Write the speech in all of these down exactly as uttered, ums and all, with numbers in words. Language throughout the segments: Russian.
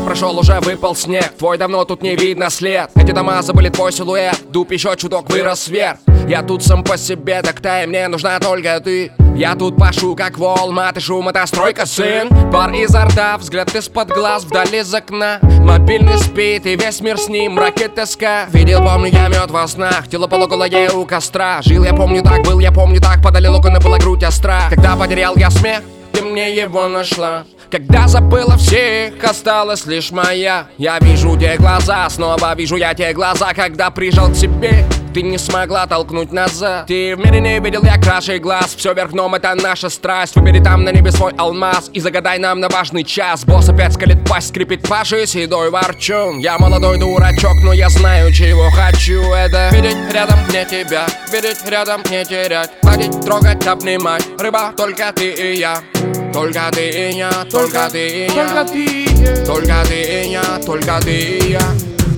прошел, уже выпал снег. Твой давно тут не видно след. Эти дома забыли твой силуэт. Дуб еще чуток вырос вверх. Я тут сам по себе, так та и мне нужна только ты. Я тут пашу как вол, мат и шум, это стройка, сын. Пар изо рта, взгляд из-под глаз, вдали из окна. Мобильный спит и весь мир с ним, ракет тоска. Видел, помню, я мед во снах, тело полукулагея у костра. Жил я, помню, так, был я, помню, так, подали локоны, была грудь остра. Когда потерял я смех, ты мне его нашла. Когда забыла всех, осталась лишь моя. Я вижу те глаза, снова вижу я те глаза. Когда прижал к себе, ты не смогла толкнуть назад. Ты в мире не видел я краше глаз. Все вверх дном, это наша страсть. Выбери там на небе свой алмаз и загадай нам на важный час. Босс опять скалит пасть, скрипит Паши, седой ворчун. Я молодой дурачок, но я знаю, чего хочу. Это видеть рядом мне тебя, видеть рядом не терять, гладить, трогать, обнимать. Рыба, только ты и я. Только ты и я, только ты и я, только ты, только ты и я, только ты и я.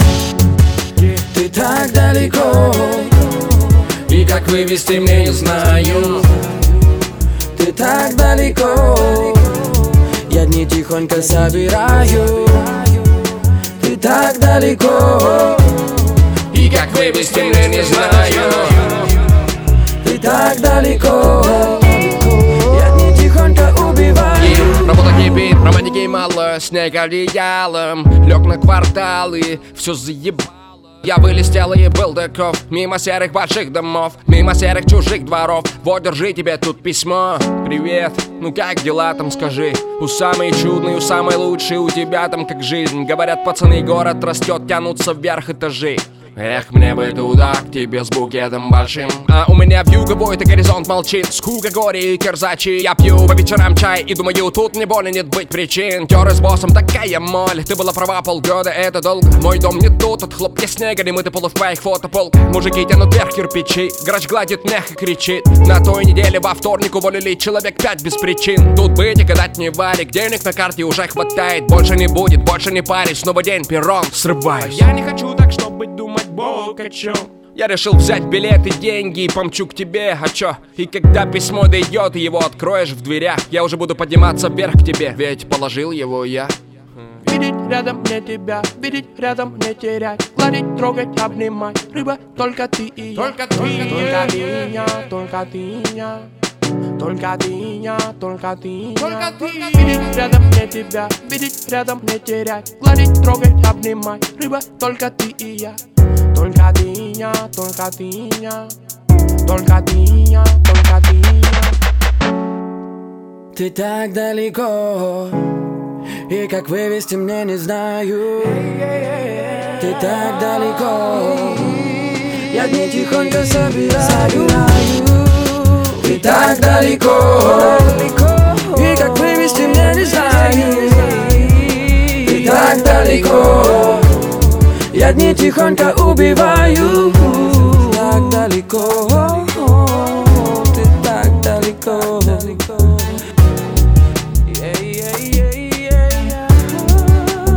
Ты так далеко, и как вывести мне не знаю. Ты так далеко, я дни тихонько собираю. Ты так далеко, и как вывести мне не знаю. Ты так далеко, я дни тихонько убиваю. Работа кипит, романтики мало, снег одеялом. Лег на кварталы, все заебало. Я вылетел и был таков. Мимо серых больших домов, мимо серых чужих дворов. Вот, держи тебе тут письмо. Привет, ну как дела там, скажи? У самой чудной, у самой лучшей, у тебя там как жизнь. Говорят, пацаны, город растет, тянутся вверх этажи. Эх, мне бы туда, к тебе с букетом большим. А у меня вьюга воет и горизонт молчит. Скука, горе и кирзачи. Я пью по вечерам чай и думаю, тут мне больно нет быть причин. Теры с боссом, такая моль. Ты была права, полгода это долго. Мой дом не тут, от хлопья снега, немыты полы в твоих фотополках. Мужики тянут вверх кирпичи, гараж гладит мягко, кричит. На той неделе во вторник уволили человек пять без причин. Тут быть и гадать не валик, денег на карте уже хватает. Больше не будет, больше не парись, снова день, перрон, срываюсь. Я не хочу так, чтобы думать бог о чем. Я решил взять билеты, деньги и помчу к тебе, а чё? И когда письмо дойдет, его откроешь в дверях, я уже буду подниматься вверх к тебе, ведь положил его я. Видеть рядом мне тебя, видеть рядом не терять, гладить, трогать, обнимать. Рыба, только ты и я, только ты, только ты и я, только ты и я. Только ты и я, только ты и я. Видеть рядом мне тебя, видеть рядом не терять, гладить, трогать, обнимать. Рыба, только ты и я. Только ты и я, только ты и я. Только ты и я, только ты и я. Ты так далеко, и как вывести мне не знаю. Ты так далеко, я дни тихонько собираю. Ты так далеко, и как вывести мне не знаю. Ты так далеко, я дни тихонько убиваю. Так далеко, ты так далеко.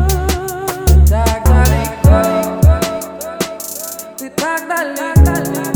Так далеко, ты так далеко.